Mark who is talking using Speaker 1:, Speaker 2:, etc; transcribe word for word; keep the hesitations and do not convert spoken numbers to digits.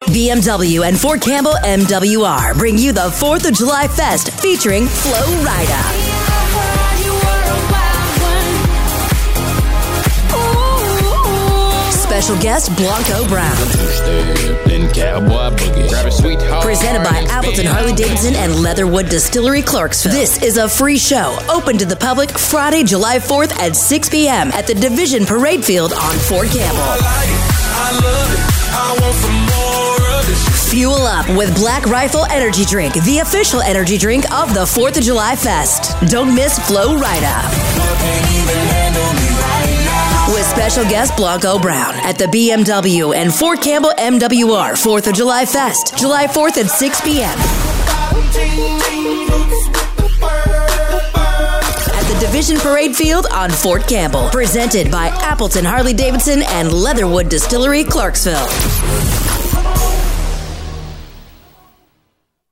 Speaker 1: B M W and Fort Campbell M W R bring you the fourth of July Fest featuring Flo Rida. Special guest Blanco Brown. Presented by Appleton Harley Davidson and Leatherwood Distillery Clarksville. This is a free show open to the public Friday, July fourth at six p.m. at the Division Parade Field on Fort Campbell. Fuel up with Black Rifle Energy Drink, the official energy drink of the fourth of July Fest. Don't miss Flo Rida. With special guest Blanco Brown at the B M W and Fort Campbell M W R fourth of July Fest, July fourth at six p.m. at the Division Parade Field on Fort Campbell. Presented by Appleton Harley Davidson and Leatherwood Distillery Clarksville.